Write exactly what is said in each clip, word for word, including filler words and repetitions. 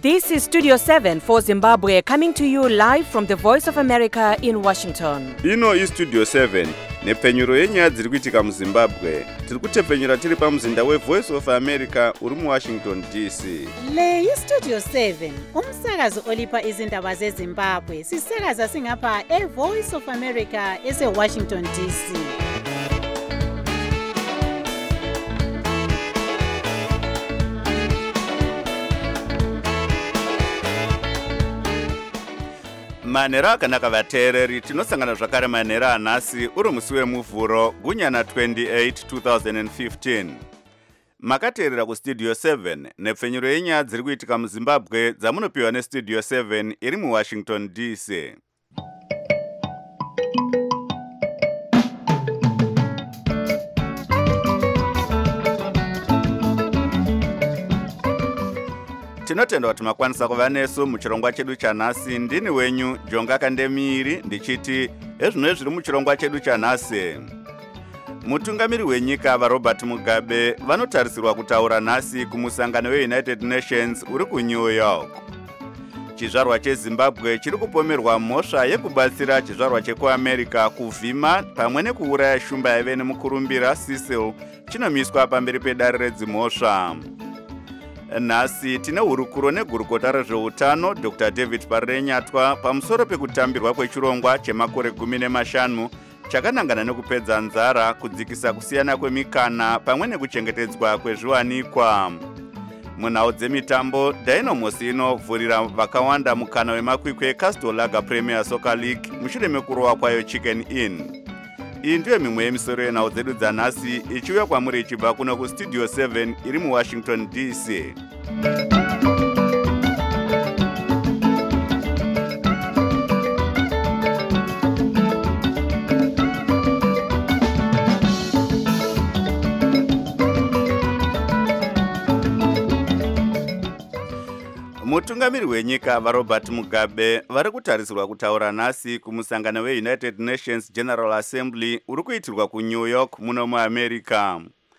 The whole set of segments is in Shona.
This is Studio seven for Zimbabwe, coming to you live from the Voice of America in Washington. Ino is Studio seven, nepfenyuro yenyaya dziri kuitika muZimbabwe. Tiri kutepfenyura tiri pamuzinda we Voice of America uri muWashington D C. Le is Studio seven, umsakazo olipa izindaba zeZimbabwe. Sisakaza singapha e Voice of America ese Washington D C. Manhero akanaka vateereri, tinosangana zvakare manhero anhasi uri musi wemuvhuro gunyana twenty-eight two thousand fifteen. Makateerera kustudio seven nepfenyuro yenyaya dziri kuitika muZimbabwe dzamunopiwa nestudio seven iri muWashington D C. Tinotenda kuti makwanisa kuva nesu muchirongwa chedu chanhasi. Ndini wenyu Jonga Kandemiri ndichiti ezvino zviri muchirongwa chedu chanhasi. Mutungamiri wenyika vaRobert Mugabe vanotarisirwa kutaura nhasi kumusangano weUnited Nations uri kuNew York. Chizvarwa cheZimbabwe chiri kupomerwa mhosva yekubatsira chizvarwa chekuAmerica kuvhima pamwe nekuuraya shumba yaive nemukurumbira Cecil chinomiswa pamberi pedare redzimhosva. Nhasi tine hurukuro negurukota rezveutano Doctor David Parenyatwa pamusoro pekutambirwa kwechirongwa chemakore gumi nemashanu chakanangana nekupedza nzara, kudzikisa kusiyana kwemikana pamwe nekuchengetedzwa kwezviwanikwa. Munhau dzemitambo, Dynamos inovhurira vakawanda mukana wemakwikwi eCastor Lager Premier Soccer League mushure mekurowa kwayo Chicken Inn. Iyi ndiyo mimwe yemisoro yenhau dzedu dzanhasi ichiuya kwamuri ichibva kuno kustudio seven iri muWashington D C. Mutungamiri wenyika vaRobert Mugabe vari kutarisirwa kutaura nhasi kumusangano weUnited Nations General Assembly uri kuitirwa kuNew York muno muAmerica.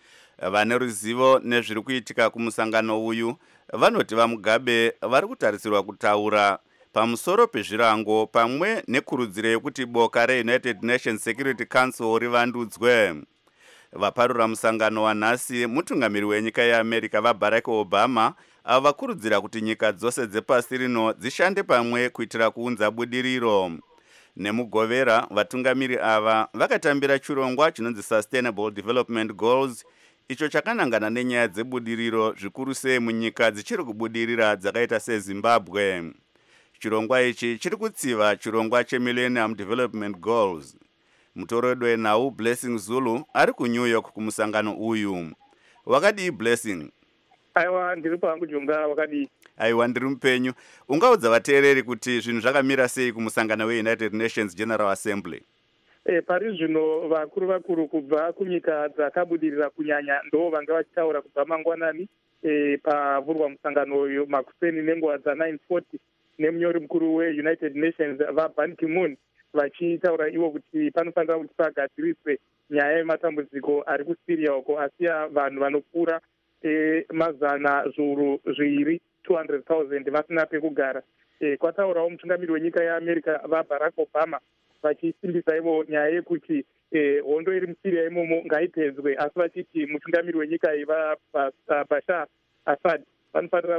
Vane ruzivo nezviri kuitika kumusangano uyu vanoti vaMugabe vari kutarisirwa kutaura pamusoro pezvirango pamwe nekurudziro yekuti boka reUnited Nations Security Council rivandudzwe. Vaparura musangano wanhasi mutungamiri wenyika yeAmerica vaBarack Obama avakurudzira kuti nyika dzose dzepasi rino dzishande pamwe kuitira kuunza budiriro. Nemugovera, vatungamiri ava vakatambira chirongwa chinonzi Sustainable Development Goals, icho chakanangana nenyaya dzebudiriro zvikuru sei munyika dzichiri kubudirira dzakaita seZimbabwe. Chirongwa ichi chiri kutsiva chirongwa cheMillennium Development Goals. Mutoredo wenhau Blessing Zulu ari kuNew York kumusangano uyu. Wakadi Blessing? Aiwa, ndiri pangu Jonga, wakadi. Aiwa, ndiri mupenyu. Ungaudza vateereri kuti zvinhu zvakamira sei kumusangano weUnited Nations General Assembly? E, pari zvino vakuru vakuru kubva kunyika dzakabudirira kunyanya ndo vanga vachitaura kubva mangwanani e, pavhurwa musangano uyu makuseni nenguva dza-nine forty nemunyori mukuru weUnited Nations vaBan Ki-moon vachitaura ivo kuti panofanira kuti pagadziriswe nyaya yematambudziko ari kuSyria uko asiya vanhu vanopfuura E, mazana zviuru zviviri two hundred thousand vasina pekugara. E, kwataurawo mutungamiri wenyika yeAmerica vaBarack Obama vachisimbisa ivo nyaya yekuti e, hondo iri muSyria imomo ngaipedzwe, asi vachiti mutungamiri wenyika iyi vaBashar Assad vanofanira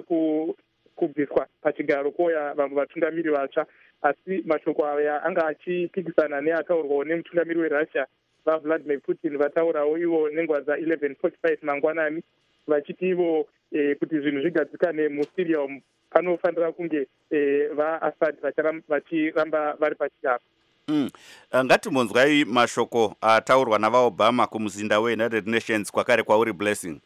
kubviswa pachigaro kouya vamwe vatungamiri vatsva. Asi mashoko aya anga achipikisana neataurwawo nemutungamiri weRussia vaVladimir Putin vataurawo ivo nenguva dza-eleven forty-five mangwanani vachiti ivo e, kuti zvinhu zvigadzikane muSyria umu panofanira kunge e, vaAssad vachiramba vari pachigaro. Mm. Ngatimbonzwai mashoko ataurwa navaObama kumuzinda weUnited Nations kwakare kwauri Blessing.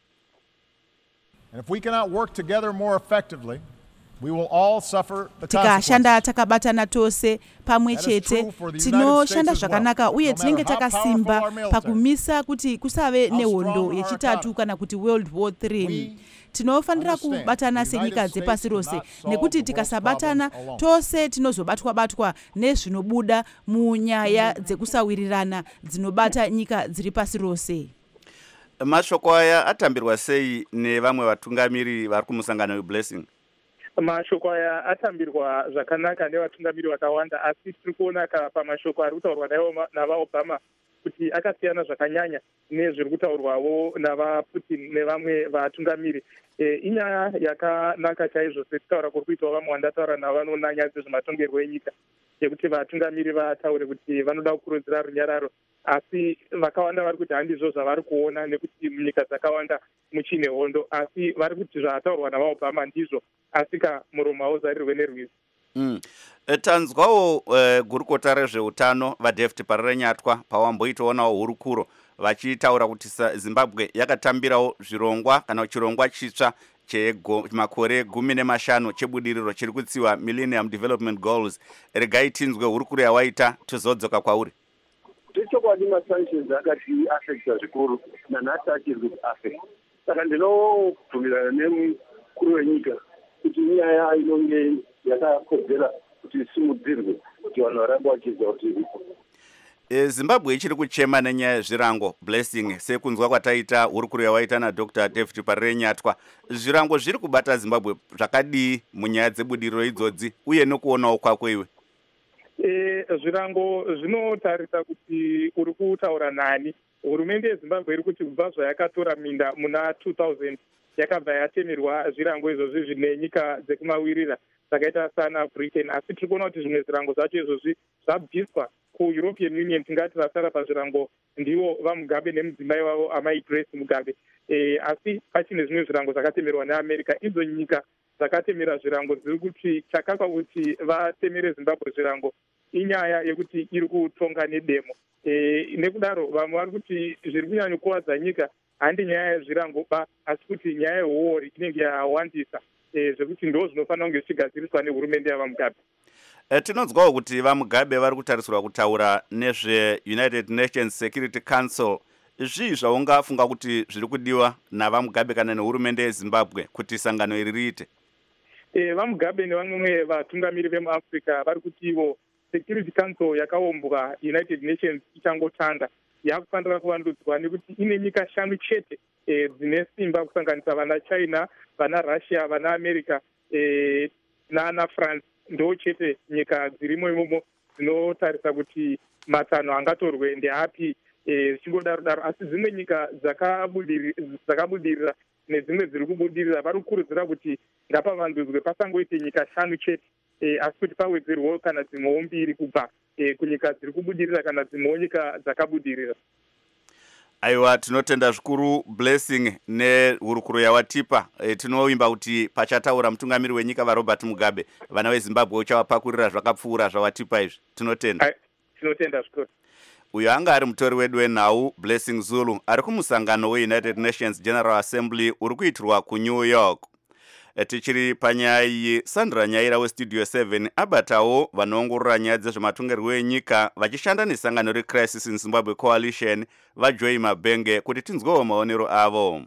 And if we cannot work together more effectively, we will all suffer the tikashanda takabatana tose pamwe chete tinoshanda zvakanaka uye tinenge takasimba pakumisa kuti kusave nehondo yechitatu kana kuti World War three. Tinofanira kubatana senyika dzepasi rose nekuti tikasabatana tose tinozobatwa batwa nezvinobuda munyaya dzekusawirirana dzinobata nyika dziri pasi rose. Mashoko aya atambirwa sei nevamwe vatungamiri vari kumusangano weBlessing? mashoko aya atambirwa zvakanaka nevatungamiri vakawanda, asi tiri kuona pamashoko ari kutaurwa navaobama kuti akasiyana zvakanyanya nezviri kutaurwawo navaputin nevamwe vatungamiri. E, inyaya yakanaka chaizvo sekutaura kuri kuitawo vamwe vandataura navanoona nyaya dzezvematongerwo enyika, yekuti vatungamiri vataure kuti vanoda kukurudzira runyararo, asi vakawanda vari kuti handizvo zvavari kuona, nekuti munyika dzakawanda muchine hondo, asi vari kuti zvataurwa navaobama ndizvo, asi ka muromo hauzarirwe nerwizi. Mm. E, tanzwawo e, gurukota rezveutano vaDavid Parirenyatwa pawamboitowonawo hurukuro vachitaura kuti Zimbabwe yakatambirawo zvirongwa kana chirongwa chitsva chemakore gumi nemashanu chebudiriro chiri kutsiwa Millennium Development Goals. Regai tinzwe hurukuro yawaita tozodzoka kwauri. Tichokwadi masanctions akati affecta zvikuru nanhasi achiri kuaffect. Saka ndinobvumirana nemukuru wenyika kuti nyaya inonge yakakodzera kuti isimudzirwe kuti vanhu varambe vachiziva kuti iripo. E, Zimbabwe ichiri kuchema nenyaya yezvirango Blessing, sekunzwa kwataita hurukuro yawaita naDr David Parirenyatwa. Zvirango zviri kubata Zimbabwe zvakadii munyaya dzebudiriro idzodzi uye nokuonawo kwako iwe? E, zvirango zvinotarisa kuti uri kutaura nani. Hurumende yeZimbabwe iri kuti kubva zvayakatora minda muna two thousand yakabva yatemerwa zvirango izvozvi zvine nyika dzekumawirira zvakaita sana Britain, asi tiri kuona kuti zvimwe zvirango zvacho izvozvi zvabviswa kuEuropean Union. Tingati vasara pazvirango ndivo vaMugabe nemudzimai wavo amai Grace Mugabe. E, asi pachine zvimwe zvirango zvakatemerwa neAmerica. Idzo nyika dzakatemera zvirango dziri kuti chakakwa kuti vatemere Zimbabwe zvirango inyaya yekuti iri kutonga nedemo. E, nekudaro vamwe vari kuti zviri kunyanya kuvadza nyika handi nyaya yezvirango ba, asi kuti nyaya yehuori inenge yawandisa e, zvekuti ndo zvinofanira kunge zvichigadziriswa nehurumende yavaMugabe. E, tinonzwawo kuti vaMugabe vari kutarisirwa kutaura nezveUnited Nations Security Council. Zvii zvaungafunga kuti zviri kudiwa navaMugabe kana nehurumende yeZimbabwe kuti sangano iri riite? E, vaMugabe nevamwe vatungamiri vemuAfrica vari kuti ivo Security Council yakaumbwa United Nations ichangotanga yakufanira kuvandudzwa nekuti ine nyika shanu chete e, dzine simba kusanganisa vana China, vana Russia, vana America e, nana France. Ndo chete nyika dzirimo imomo dzinotarisa kuti matanho angatorwe ndeapi zvichingodaro e, daro, asi dzimwe nyika dzakabudirira nedzimwe dziri kubudirira vari kukurudzira kuti ngapavandudzwe pasangoite nyika shanu chete e, asi kuti pawedzerwewo kana dzimwewo mbiri kubva e, kunyika dziri kubudirira kana dzimwewo nyika dzakabudirira. Aiwa, tinotenda zvikuru Blessing nehurukuro yawatipa. E, tinovimba kuti pachataura mutungamiri wenyika vaRobert Mugabe vana veZimbabwe uchavapakurira zvakapfuura zvawatipa izvi. Tinotenda. Tinotenda zvikuru. Uyo anga ari mutori wedu wenhau Blessing Zulu ari kumusangano weUnited Nations General Assembly uri kuitirwa kuNew York. E, tichiri panyaya iyi, Sandra Nyaira weStudio seven abatawo vanoongorora nyaya dzezvematongerwo enyika vachishanda nesangano reCrisis in Zimbabwe Coalition vaJoy Mabenge kuti tinzwewo maonero avo.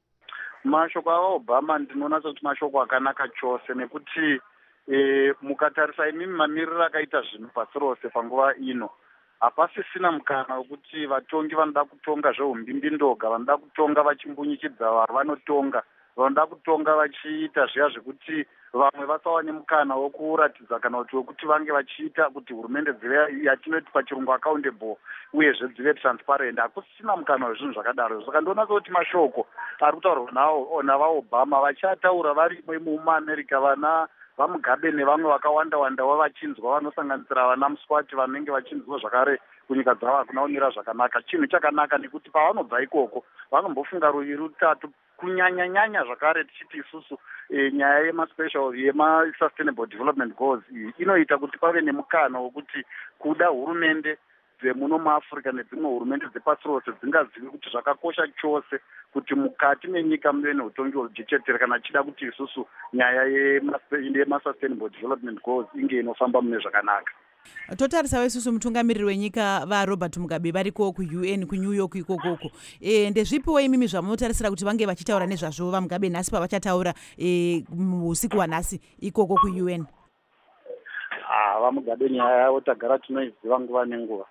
Mashoko aObama ndinoona kuti mashoko akanaka chose nekuti e, mukatarisa imimi mamiriro akaita zvinhu pasi rose panguva ino hapasisina mukana wekuti vatongi vanoda kutonga zveumbimbi-ndoga, vanoda kutonga vachimbunyikidza vari vanotonga, vanoda kutonga vachiita zviya zvekuti vamwe vasawane mukana wokuratidza kana kuti wekuti vange vachiita kuti hurumende dzive yatinoti pachirungu accountable uyezve dzive transparent. Hakusina mukana wezvinhu zvakadaro. Saka ndoona kuti mashoko ari kutaurwa nawo navaObama vachataura varimwe mumaamerica vana vaMugabe nevamwe vakawanda wandawo vachinzwa vanosanganisira vana Muswati vanenge vachinzwa zvakare kunyika dzavo hakuna kumira zvakanaka. Chinhu chakanaka nekuti pavanobva ikoko vanombofunga ruviri rutatu kunyanya-nyanya zvakare tichiti isusu e, nyaya yemaspecial yema-sustainable development goals iyi inoita kuti pave nemukana wokuti kuda hurumende dzemuno muAfrica nedzimwe hurumende dzepasi rose dzingazivi kuti zvakakosha chose kuti mukati menyika muve neutongi hwejechetere kana chida kuti isusu nyaya yema-sustainable development goals inge inofamba mune zvakanaka. Totarisa isusu mutungamiriri wenyika vaRobert Mugabe variko kuU N kuNew York ikokoko. E, ndezvipiwo imimi zvamunotarisira kuti vange vachitaura nezvazvo vaMugabe nhasi pavachataura e, usiku wanhasi ikoko kuU N? Ah, vaMugabe nyaya yavo tagara tinoiziva nguva nenguva.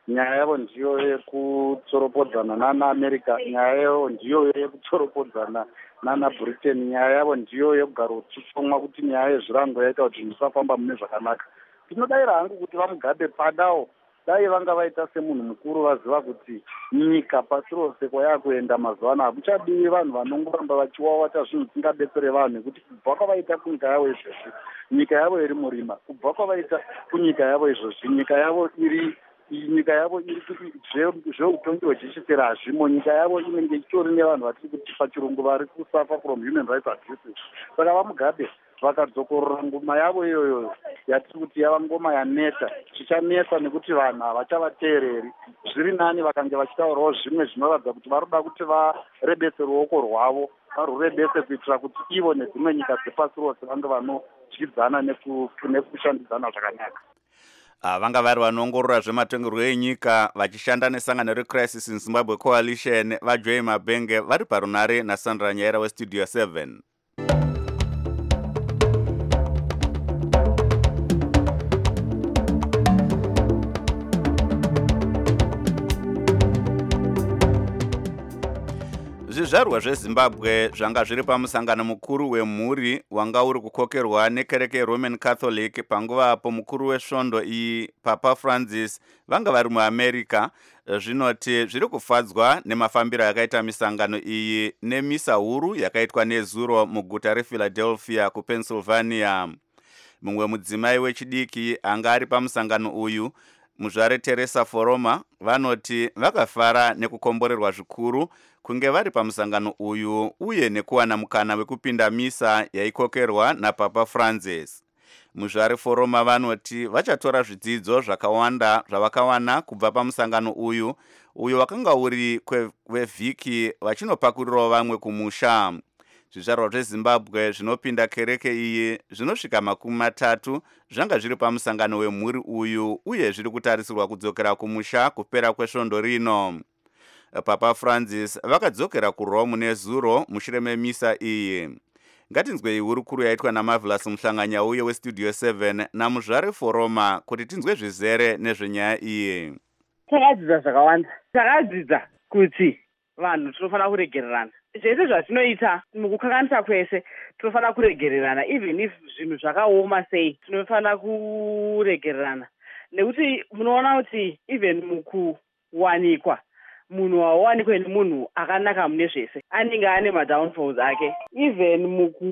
nyaya yavo ndiyo yekutsoropodzana nana America, nyaya yavo ndiyo yekutsoropodzana nana Britain, nyaya yavo ndiyo yekugara uchishomwa kuti nyaya yezvirango yaita kuti zvisafamba mune zvakanaka. Tinodayira hangu kuti vaMugabe padawo dai vanga vaita semunhu mukuru vaziva kuti nyika pasi rose kwayakuenda mazuva ano hakuchadiwi vanhu vanongoramba vachiwawata zvinhu zvisingabetsere vanhu, nekuti kubva kwavaita kunyika yavo izvozvi nyika yavo iri murima, kubva kwavaita kunyika yavo izvozvi nyika yavo iri nyika yavo iri kuti zveutongi hwechishisira hazvimo, nyika yavo inenge ichitori nevanhu vatiri kuti pachirungu vari kusuffer from human rights abuses. Saka vaMugabe vakadzokorora ngoma yavo iyoyo yatiri kuti yava ngoma yaneta, chichanetsa nekuti vanhu havachavateereri. Zviri nani vakange vachitaurawo zvimwe zvinoratidza kuti varoda kuti varebese ruoko rwavo, varurebese kuitira kuti ivo nedzimwe nyika dzepasi rose vange vanodyidzana nekushandidzana zvakanaka. Vanga vari vanoongorora zvematongerwo enyika vachishanda nesangano reCrisis in Zimbabwe Coalition vaJoy Mabenge vari parunare naSandra Nyaira weStudio seven. Zvizvarwa zveZimbabwe zvanga zviri pamusangano mukuru wemhuri wanga uri kukokerwa nekereke yeRoman Catholic panguva apo mukuru wesvondo iyi Papa Francis vanga vari muAmerica. Zvinoti zviri kufadzwa nemafambiro yakaita misangano iyi nemisa huru yakaitwa nezuro muguta rePhiladelphia kuPennsylvania. Mumwe mudzimai wechidiki anga ari pamusangano uyu, muzvare Teresa Foroma, vanoti vakafara nekukomborerwa zvikuru kunge vari pamusangano uyu uye nekuwana mukana wekupinda misa yaikokerwa naPapa Francis. Muzvare Foroma vanoti vachatora zvidzidzo zvakawanda zvavakawana kubva pamusangano uyu uyo wakanga uri wevhiki vachinopakurirawo vamwe kumusha. Zvizvarwa zveZimbabwe zvinopinda kereke iyi zvinosvika makumi matatu zvanga zviri pamusangano wemhuri uyu uye zviri kutarisirwa kudzokera kumusha kupera kwesvondo rino. Papa Francis vakadzokera kuRome nezuro mushure memisa iyi. Ngatinzwei hurukuru yaitwa naMarvelous Muhlanganyauye weStudio seven namuzvare Foroma kuti tinzwe zvizere nezvenyaya iyi. Takadzidza zvakawanda. Takadzidza kuti vanhu tinofanira kuregererana. Zvese zvatinoita mukukanganisa kwese tinofanira kuregererana, even if zvinhu zvakaoma sei tinofanira kuregererana, nekuti munoona kuti even mukuwanikwa munhu wawanikwa nemunhu akanaka mune zvese anenge ane madownfalls ake. Even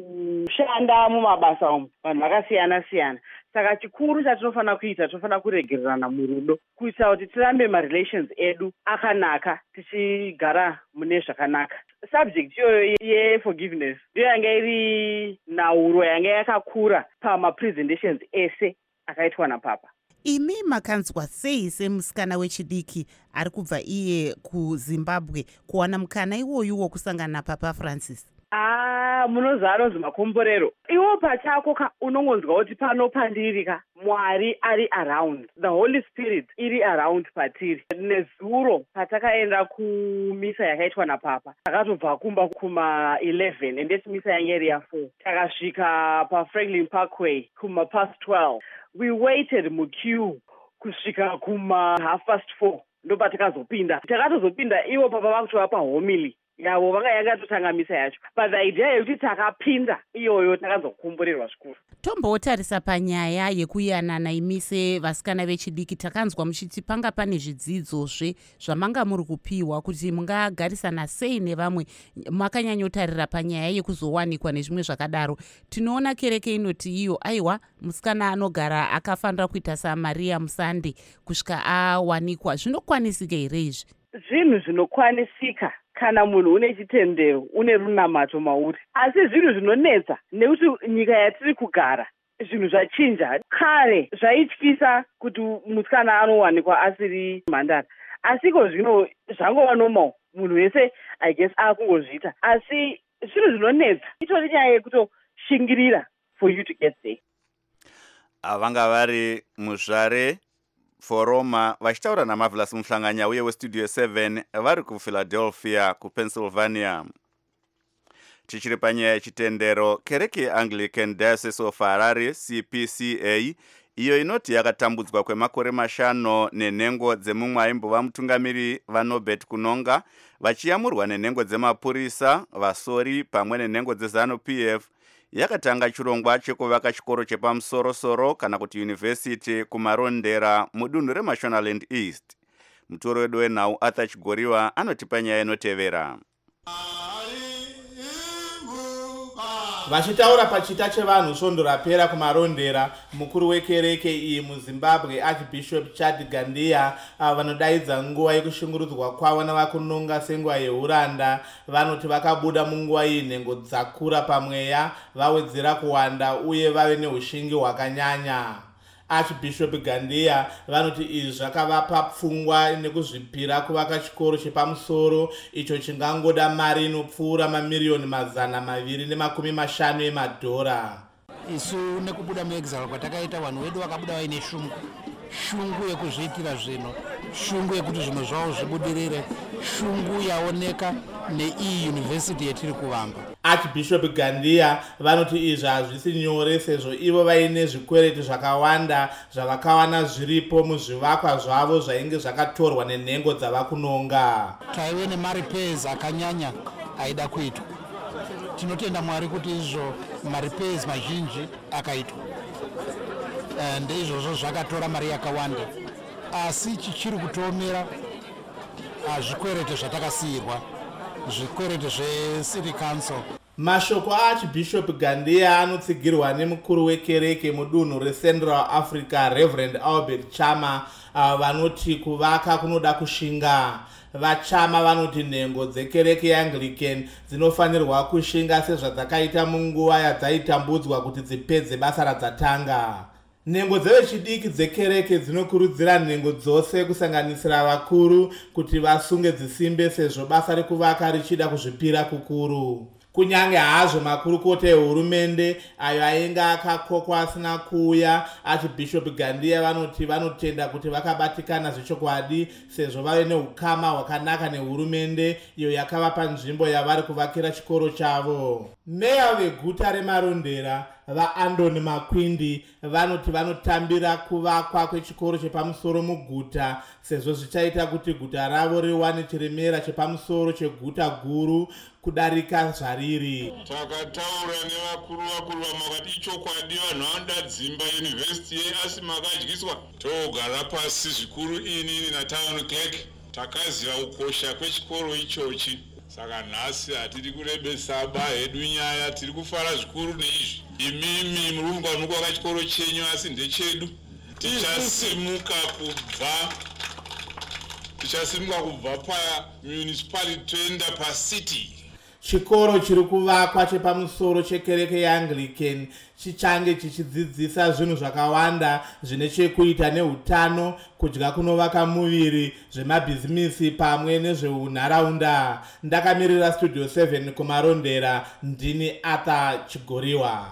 mukushanda mumabasa umu vanhu vakasiyana siyana. Saka chikuru chatinofanira kuita tinofanira kuregererana murudo kuitira kuti tirambe marelations edu akanaka tichigara mune zvakanaka. Subject iyoyo yeforgiveness ndiyo yanga iri nauro yanga yakakura pamapresentations ese akaitwa naPapa. Imi makanzwa sei semusikana wechidiki ari kubva iye kuZimbabwe kuwana mukana iwoyu wokusangana naPapa Francis? Ah, munoziva anonzi makomborero. Iwo pachako unongonzwa kuti pano pandiri ka Mwari ari around, the Holy Spirit iri around patiri. Nezuro patakaenda kumisa yakaitwa naPapa takatobva kumba kuma eleven ende misa yange iri ya four, takasvika paFranklin Parkway kuma past twelve. We waited muqueue kusvika kuma half past four ndo patakazopinda. Takatozopinda iwo Papa vakutova pahomily yavo vanga yakatotanga misa yacho, but the idea yekuti takapinda iyoyo takazokomborerwa zvikuru. Tombotarisa panyaya yekuyanana imise vasikana vechidiki. Takanzwa muchiti panga pane zvidzidzozve zvamanga muri kupiwa kuti mungagarisana sei nevamwe, makanyanyotarira panyaya yekuzowanikwa nezvimwe zvakadaro. Tinoona kereke inoti iyo aiwa musikana anogara akafanira kuita saMaria Musande kusvika awanikwa. Zvinokwanisika here izvi? Zvinhu zvinokwanisika kana munhu une chitendero, une runamato mauri. Asi zvinhu zvinonetsa nekuti nyika yatiri kugara zvinhu zvachinja. Kare zvaityisa kuti musikana anowanikwa asiri mhandara, asiko zvino zvangova normal, munhu wese I guess akungozviita. Asi zvinhu zvinonetsa itori nyaya yekutoshingirira for you to get there. Vanga vari muzvare Foroma vachitaura naMarvelous Muhlanganyauye weStudio seven vari kuPhiladelphia kuPennsylvania. Tichiri panyaya yechitendero, kereke yeAnglican Diocese of Harare C P C A iyo inoti yakatambudzwa kwemakore mashano nenhengo dzemumwe aimbova mutungamiri vaNorbert Kunonga vachiyamurwa nenhengo dzemapurisa vasori pamwe nenhengo dzezanu P F yakatanga chirongwa chekuvaka chikoro chepamusoro-soro kana kuti yunivhesiti kumarondera mudunhu reMashonaland East. Mutoro wedu wenhau Arthur Chigoriwa anotipa nyaya inotevera. Vachitaura pachita chevanhu svondo rapera kumarondera, mukuru wekereke iyi muZimbabwe Archbishop Chad Gandia vanodaidza nguva yekushungurudzwa kwavo navakunonga senguva yeuranda vanoti vakabuda munguva iyi nhengo dzakura pamweya vawedzera kuwanda uye vave neushingi hwakanyanya. Archbishop Gandia vanoti izvi zvakavapa pfungwa nekuzvipira kuvaka chikoro chepamusoro icho chingangoda mari inopfuura mamiriyoni mazana maviri nemakumi mashanu emadhora. Isu nekubuda muexile kwatakaita vanhu vedu vakabuda vaine shungu shungu yekuzviitira zvino, shungu yekuti zvinhu zvavo zvibudirire, shungu yaoneka neiyi yunivhesiti yetiri kuvamba. Archbishop Gandia vanoti izvi hazvisi nyore sezvo ivo vaine zvikwereti zvakawanda zvavakawana zviripo muzvivakwa zvavo zvainge zvakatorwa nenhengo dzavakunonga. Taive nemaripairs akanyanya aida kuitwa. Tinotenda Mwari kuti izvo maripairs mazhinji akaitwa. Ndeizvozvo zvakatora mari yakawanda. Asi chichiri kutomera zvikwereti zvatakasiyirwa, zvikwereti zveCity Council. Mashoko aArchbishop Gandia anotsigirwa nemukuru wekereke mudunhu reCentral Africa Reverend Albert Chama vanoti kuvaka kunoda kushinga. Vachama vanoti nhengo dzekereke yeAnglican dzinofanirwa kushinga sezvadzakaita munguva yadzaitambudzwa kuti dzipedze basa radzatanga. Nhengo dzevechidiki dzekereke dzinokurudzira nhengo dzose kusanganisira vakuru kuti vasunge dzisimbe sezvo basa rekuvaka richida kuzvipira kukuru. Kunyange hazvo makurukota ehurumende ayo ainge akakokwa asina kuuya, Archbishop Gandia vanoti vanotenda kuti vakabatikana zvechokwadi sezvo vave neukama hwakanaka nehurumende iyo yakavapa nzvimbo yavari kuvakira chikoro chavo. Meya veguta remarondera vaAndoni Makwindi vanoti vanotambira kuvakwa kwechikoro chepamusoro muguta sezvo zvichaita kuti guta ravo riwane chiremera chepamusoro cheguta guru kudarika zvariri. Takataura nevakuru vakuru vamakati ichokwadi vanhu vanoda dzimba yunivhesiti asi makadyiswa togara pasi zvikuru inini natown clerk takaziva ukosha kwechikoro ichochi. Saka nhasi hatiri kurebesa ba hedu nyaya, tiri kufara zvikuru neizvi. Imimi murumbwana mukwaka chikoro chenyu asi ndechedu. Tichasimuka kubva tichasimuka kubva pamunicipality toenda pacity. Chikoro chiri kuvakwa chepamusoro chekereke yeAnglican chichange chichidzidzisa zvinhu zvakawanda zvine chekuita neutano, kudya kunovaka muviri, zvemabhizimisi pamwe nezveunharaunda. Ndakamirira Studio seven kumarondera, ndini Arthur Chigoriwa.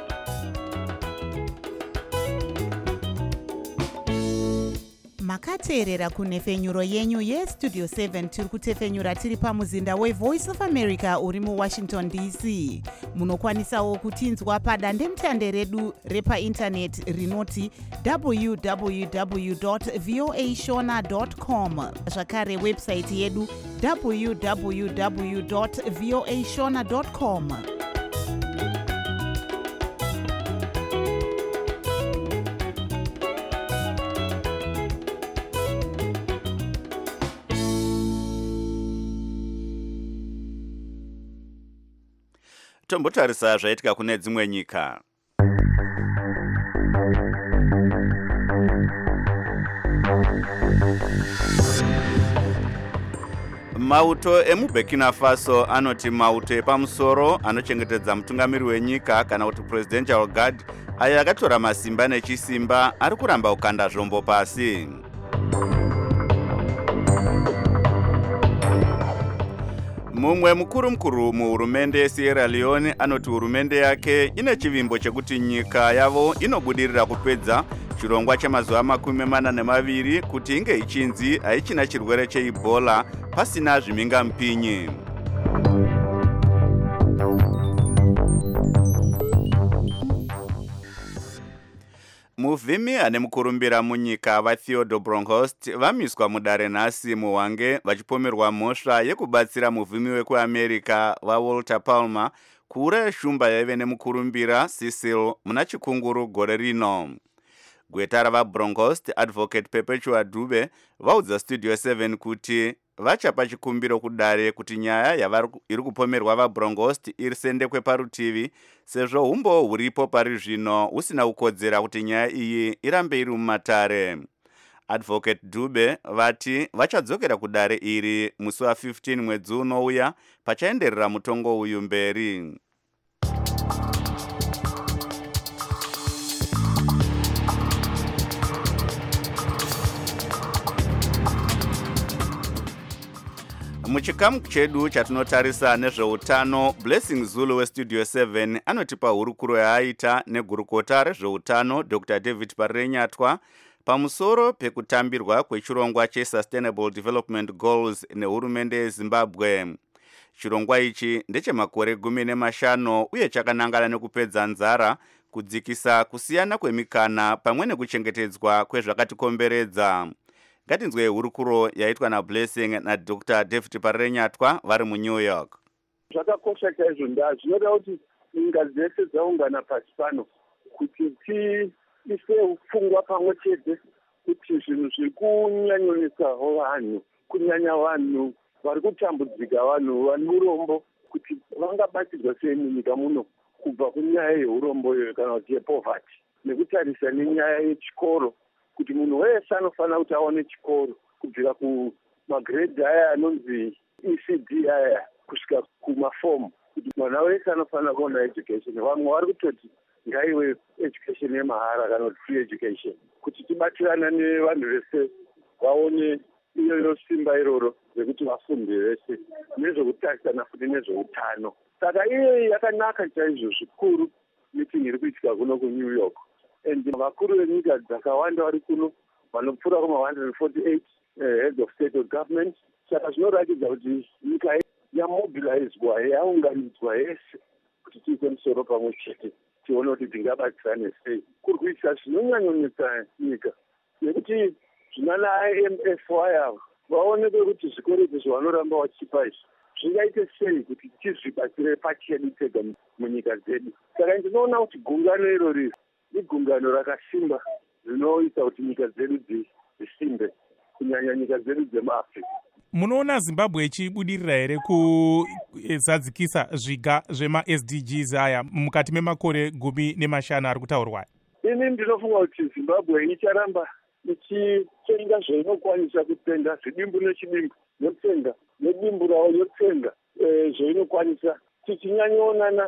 Makateerera kunhefenyuro yenyu yestudio seven tiri kutefenyura tiri pamuzinda weVoice of America uri muWashington D C. Munokwanisawo kutinzwa padandemutande redu repaindaneti rinoti w w w dot voa shona dot com, zvakare website yedu w w w dot voa shona dot com. Tombotarisa zvaitika kune dzimwe nyika. Mauto emuBurkina Faso anoti mauto epamusoro anochengetedza mutungamiri wenyika kana kuti presidential guard ayo akatora masimba nechisimba ari kuramba kukanda zvombo pasi. Mumwe mukuru mukuru muhurumende yeSierra Leone anoti hurumende yake ine chivimbo chekuti nyika yavo inobudirira kupedza chirongwa chemazuva makumi mana nemaviri kuti inge ichinzi haichina chirwere cheEbola pasina zvimhingamupinyi. muvhimi ane mukurumbira munyika vaTheodore Bronkhorst vamiswa mudare nhasi muhwange vachipomerwa mhosva yekubatsira muvhimi wekuamerica vaWalter Palmer kuuraya shumba yaive nemukurumbira Cecil muna chikunguru gore rino. Gweta ravaBronkhorst, Advocate Perpetua Dube, vaudza Studio seven kuti vachapa chikumbiro kudare kuti nyaya yavari iri kupomerwa vaBronkhorst irisendekwe parutivi sezvo umbo huripo pari zvino husina kukodzera kuti nyaya iyi irambe iri mumatare. Advocate Dube vati vachadzokera kudare iri musi wa fifteen mwedzi unouya pachaenderera mutongo uyu mberi. Muchikamu chedu chatinotarisa nezveutano, Blessing Zulu weStudio seven anotipa hurukuro yaaita negurukota rezveutano Doctor David Parenyatwa pamusoro pekutambirwa kwechirongwa cheSustainable Development Goals nehurumende yeZimbabwe. Chirongwa ichi ndechemakore gumi nemashano uye chakanangana nekupedza nzara, kudzikisa kusiyana kwemikana pamwe nekuchengetedzwa kwezvakatikomberedza. Ngatinzwe hurukuro yaitwa naBlessing naDr David Parenyatwa vari muNew York. Zvakakosha chaizvo ndaa zvinoda kuti nyika dzese dzaungana pasi pano kuti tiise pfungwa pamwe chete kuti zvinhu zviri kunyanyonisawo vanhu, kunyanya vanhu vari kutambudzika, vanhu vane urombo, kuti vangabatsirwa sei munyika muno kubva kunyaya yeurombo iyoyo kana kuti yepoverty, nekutarisa nenyaya yechikoro kuti munhu wese anofanira kuti aone chikoro kubvira kumagredhi aya anonzi E C D aya kusvika kumafomu, kuti mwana wese anofanira kuona education. Vamwe vari kutoti ngaiwe education yemahara kana kuti free education, kuti tibatirana nevanhu vese vaone iyoyo simba iroro rekuti vafunde vese nezvekutarisana futi nezveutano. Saka iyoyi yakanaka chaizvo zvikuru meeting iri kuitika kuno kuNew York. And vakuru venyika dzakawanda vari kuno vanopfuura kuma one hundred forty-eight uh, heads of state or government. Saka zvinoratidza kuti nyika yamobilizwa, yaunganidzwa yese kuti tiise musoro pamwe chete tione kuti tingabatsirane sei. Kuri kuisa zvinonyanyonetsa nyika nekuti zvinana I M F aya vaoneke kuti zvikoro izvi zvanoramba vachipa izvi zvingaite sei kuti tizvibatsire pachedu tega munyika dzedu. Saka ndinoona kuti gungano irori igungano rakasimba rinoita kuti nyika dzedu dzisimbe, kunyanya nyika dzedu dzemaAfrica. Munoona Zimbabwe ichibudirira here kuzadzikisa zviga zvema-S D Gs aya mukati memakore gumi nemashanu ari kutaurwa? Ini ndinofunga kuti Zimbabwe icharamba ichitenga zvainokwanisa kutenga, zvidimbu nechidimbu yotenga, nedimbu rawo yotenga zvainokwanisa, tichinyanyoonana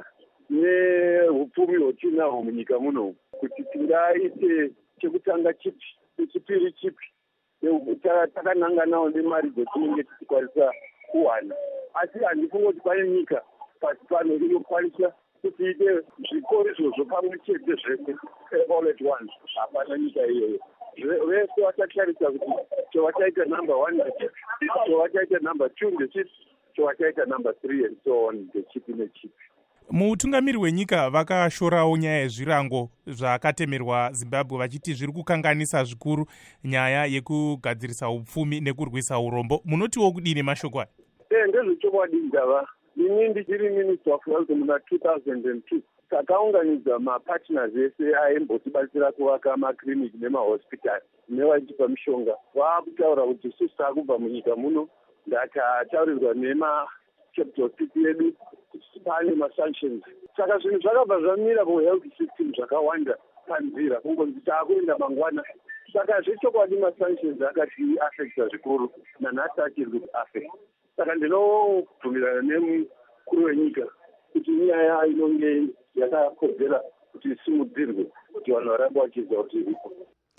nehupfumi hwatinahwo munyika muno kuti tingaite chekutanga chipi, chechipiri chipi, takananganawo nemari dzetinenge tichikwanisa kuwana. Asi handifunga kuti pane nyika pasi pano inokwanisa kuti ite zvikoro izvozvo pamwe chete zvese all at once. Hapana nyika iyoyo. Vese vatatarisa kuti chavataita number one ndechipi, chavataita number two ndechipi, chavataita number three and so on ndechipi nechipi. Mutungamiri wenyika vakashorawo nyaya yezvirango zvakatemerwa Zimbabwe vachiti zviri kukanganisa zvikuru nyaya yekugadzirisa upfumi nekurwisa urombo. Munotiwo kudini mashoko aya? Eh, ndezvechokwadi ndava. Ini ndichiri minister of health muna two thousand two. Takaunganidza mapartners ese aimbotibatsira kuvaka makliniki nemahospitari nevaichipa mishonga. Vaakutaura kuti isusu taakubva munyika muno ndataurirwa nema capital city yedu pane masanctions. Saka zvinhu zvakabva zvamira kuhealth system zvakawanda panzira kungonzi taakuenda mangwana. Saka zvechokwadi masanctions akati affecta zvikuru nanhasi achiri kuaffect. Saka ndinobvumirana nemukuru wenyika kuti nyaya inonge yakakodzera kuti isimudzirwe kuti vanhu varambe vachiziva kuti iripo.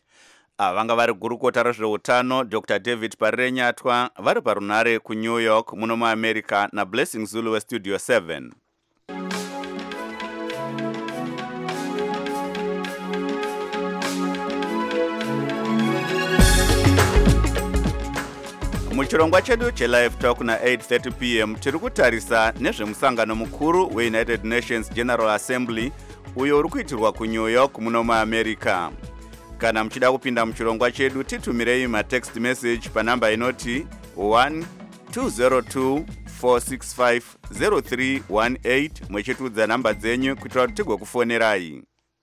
Vanga vari gurukota rezveutano Doctor David Parenyatwa vari parunare kuNew York muno muAmerica naBlessing Zulu weStudio seven. Muchirongwa chedu cheLive Talk na eight thirty p m tiri kutarisa nezvemusangano mukuru weUnited Nations General Assembly uyo uri kuitirwa kuNew York muno muAmerica. Kana mchida kupinda mchirongwa chedu titumirei matext message panamba inoti one two zero two four six five zero three one eight mwechitudza namba dzenyu kuitira kuti tigokufonerai.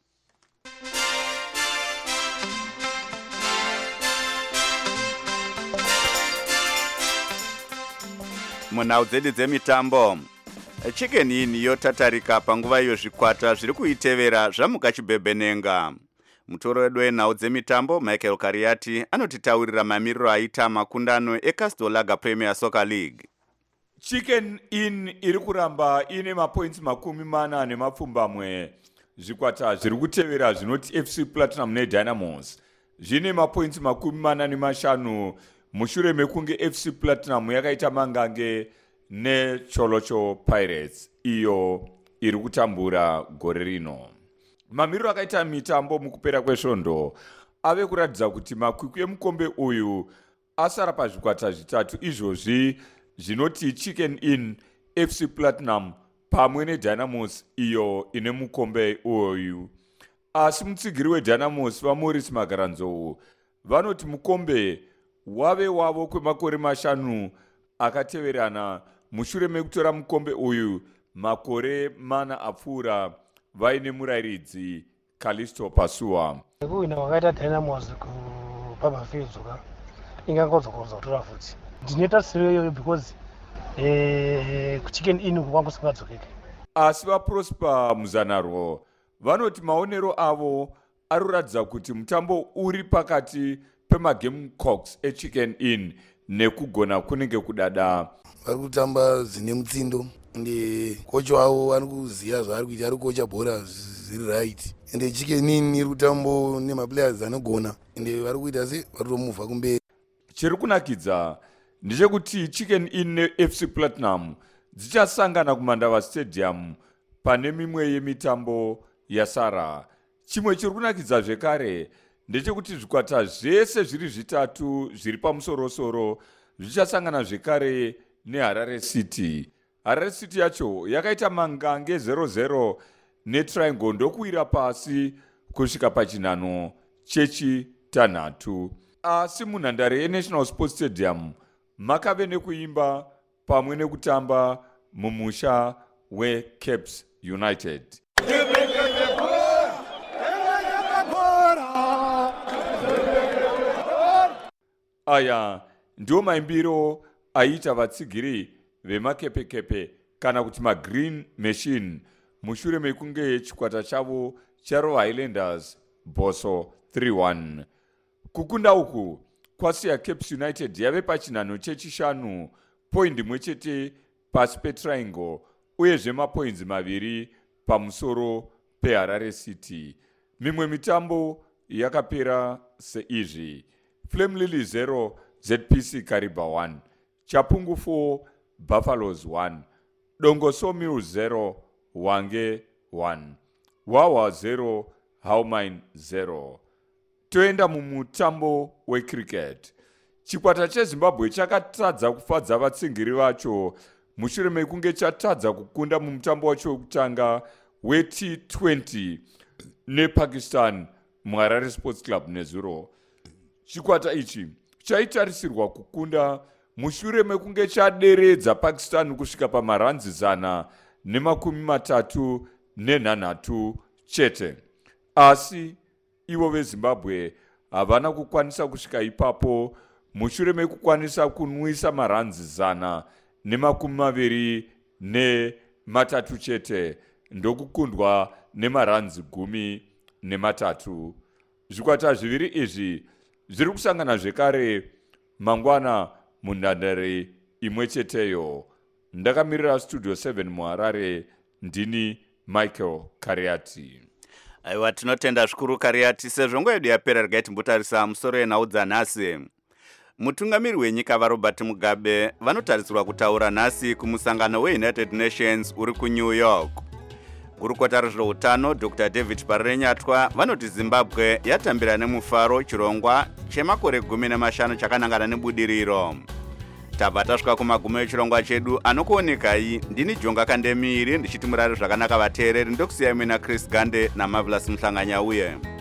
Munhau dzedu dzemitambo, Chicken Inn yotatarika panguva iyo zvikwata zviri kuitevera zvamuka chibhebhenenga. Mutoro wedu wenhau dzemitambo Michael Kariati anotitaurira mamiriro aita makundano eCastle Lager Premier Soccer League. Chicken Inn iri kuramba ine mapoints makumi mana nemapfumbamwe. Zvikwata zviri kutevera zvinoti F C Platinum neDynamos zvine mapoints makumi mana nemashanu mushure mekunge F C Platinum yakaita mangange neCholocho Pirates iyo iri kutambura gore rino. Mamiriro akaita mitambo mukupera kwesvondo ave kuratidza kuti makwikwi emukombe uyu asara pazvikwata zvitatu izvozvi zvinoti Chicken Inn, F C Platinum pamwe neDynamos iyo ine mukombe uyu. Asi mutsigiri weDynamos vaMaurice Magaranzou vanoti mukombe wave wavo kwemakore mashanu akateverana mushure mekutora mukombe uyu makore mana apfuura vaine murairidzi Callisto Pasua. Kuwina wakaita Dynamos kuBaba Fields ingangodzokodza kutora futi. Ndineta siro iyoyo because eh kuChicken Inn kwangu singadzokeke. Asi vaProsper Muzanaro vanoti maonero avo aruradza kuti mutambo uri pakati pemagame cocks eChicken Inn nekugona kunenge kudada. Vari kutamba zvine mutsindo ende kocha wavo ari kuziva zvaari kuita, ari kocha bhora zviri right ende Chicken Inn iri kutambo nemaplayers anogona ende vari kuita se vari kutomuvha kumberi. Chiri kunakidza ndechekuti Chicken Inn neF C Platinum dzichasangana kuMandava Stadium pane mimwe yemitambo yasara. Chimwe chiri kunakidza zvekare ndechekuti zvikwata zvese zviri zvitatu zviri pamusorosoro zvichasangana zvekare neHarare City. Harare City yacho yakaita mangange zero zero neTriangle ndokuwira pasi kusvika pachinhano chechitanhatu. Asi munhandare yeNational Sports Stadium makave nekuimba pamwe nekutamba mumusha weCaps United. Aya ndiwo maimbiro aita vatsigiri vemakepekepe kana kuti magreen machine mushure mekunge chikwata chavo chaRover Highlanders Boso three one. Kukunda uku kwasiya Caps United yave pachinhano chechishanu point imwe chete pasi peTriangle uyezve mapoints maviri pamusoro peHarare City. Mimwe mitambo yakapera seizvi: Flame Lily zero Z P C Kariba one, Chapungu four Buffaloes one, Dongo Sawmill zero Wange one, Wawa zero Haumine zero. Toenda mumutambo wecricket. Chikwata cheZimbabwe chakatadza kufadza vatsingiri vacho mushure mekunge chatadza kukunda mumutambo wacho wekutanga weT twenty nePakistan muHarare Sports Club nezuro. Chikwata ichi chaitarisirwa kukunda mushure mekunge chaderedza Pakistan kusvika pamaranzi zana nemakumi matatu nenhanhatu chete. Asi ivo veZimbabwe havana kukwanisa kusvika ipapo mushure mekukwanisa kunwisa maranzi zana nemakumi maviri nematatu chete ndokukundwa nemaranzi gumi nematatu. Zvikwata zviviri izvi zviri kusangana zvekare mangwana munhandare imwe cheteyo. Ndakamirira Studio seven muHarare, ndini Michael Kariati. Aiwa, tinotenda zvikuru Kariati. Sezvo nguva yedu yapera, regai timbotarisa musoro yenhau dzanhasi. Mutungamiri wenyika vaRobert Mugabe vanotarisirwa kutaura nhasi kumusangano weUnited Nations uri kuNew York. Gurukota rezveutano Doctor David Parenyatwa vanoti Zimbabwe yatambira nemufaro chirongwa chemakore gumi nemashanu chakanangana nebudiriro. Tabva tasvika kumagumo echirongwa chedu, anokuonekai ndini Jonga Kandemiri ndichiti murari zvakanaka vateereri, ndokusiyai mina Chris Gande naMarvelous Mhlanganyauye.